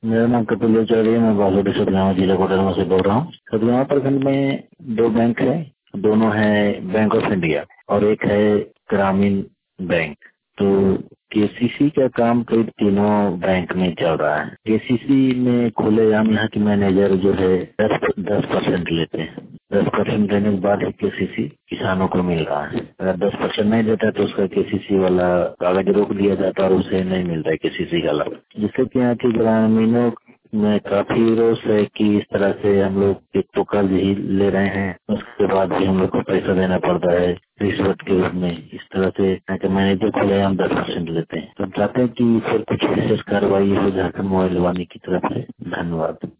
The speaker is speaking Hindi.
मेरा नाम कपिल चौधरी है। मैं बासोटी सतगावा जिला कोडरमा से बोल रहा हूँ। सतगावा प्रखंड में दो बैंक है, दोनों है बैंक ऑफ इंडिया और एक है ग्रामीण बैंक। तो केसीसी का काम कई तीनों बैंक में चल रहा है। केसीसी में खुलेआम यहाँ की मैनेजर जो है 10% लेते हैं। 10% लेने के बाद ही केसीसी किसानों को मिल रहा है। अगर 10% नहीं देता है तो उसका केसीसी वाला कागज रोक दिया जाता है और उसे नहीं मिलता है केसीसी का लाभ। जिससे कि यहाँ के ग्रामीणों में काफी रोष है कि इस तरह से हम लोग एक तो कर्ज ही ले रहे हैं, उसके बाद भी हम लोग को पैसा देना पड़ता है रिश्वत के रूप में। इस तरह से यहाँ के मैनेजर खुलेआम 10% लेते हैं। तो हम चाहते हैं कि फिर कुछ विशेष कार्रवाई हो झारखंड मोबाइल वानी की तरफ से। धन्यवाद।